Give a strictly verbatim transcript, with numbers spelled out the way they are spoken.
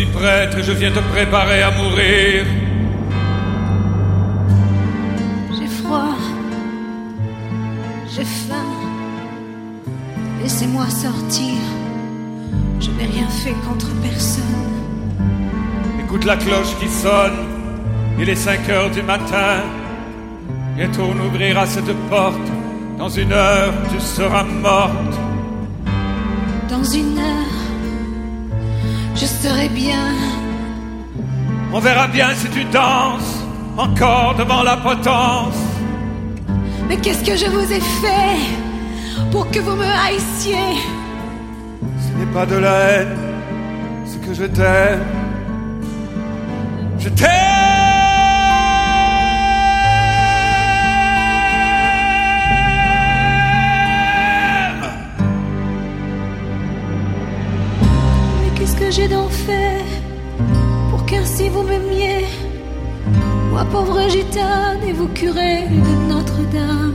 suis prêtre et je viens te préparer à mourir. J'ai froid, j'ai faim, laissez-moi sortir. Je n'ai rien fait contre personne. Écoute la cloche qui sonne, il est cinq heures du matin. Bientôt on ouvrira cette porte. Dans une heure, tu seras morte. Dans une heure, je serai bien. On verra bien si tu danses encore devant la potence. Mais qu'est-ce que je vous ai fait pour que vous me haïssiez? Ce n'est pas de la haine, c'est que je t'aime. Je t'aime. Qu'est-ce que j'ai donc fait pour qu'ainsi vous m'aimiez? Moi pauvre gitane et vous curé de Notre-Dame.